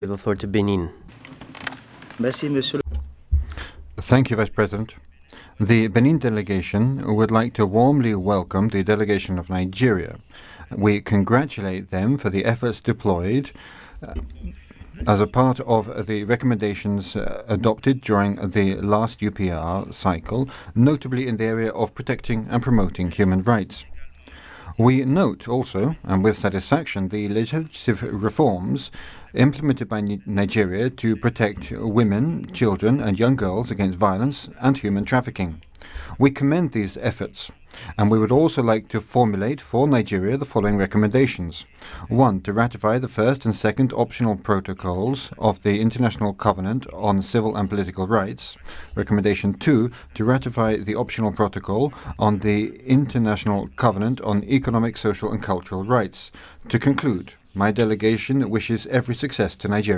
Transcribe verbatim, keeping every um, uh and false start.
give the floor to Benin. Merci, Monsieur. Thank you, Vice President. The Benin delegation would like to warmly welcome the delegation of Nigeria. We congratulate them for the efforts deployed uh, as a part of the recommendations uh, adopted during the last U P R cycle, notably in the area of protecting and promoting human rights. We note also, and with satisfaction, the legislative reforms implemented by Nigeria to protect women, children and young girls against violence and human trafficking. We commend these efforts, and we would also like to formulate for Nigeria the following recommendations. One, to ratify the first and second optional protocols of the International Covenant on Civil and Political Rights. Recommendation two, to ratify the optional protocol on the International Covenant on Economic, Social and Cultural Rights. To conclude, my delegation wishes every success to Nigeria.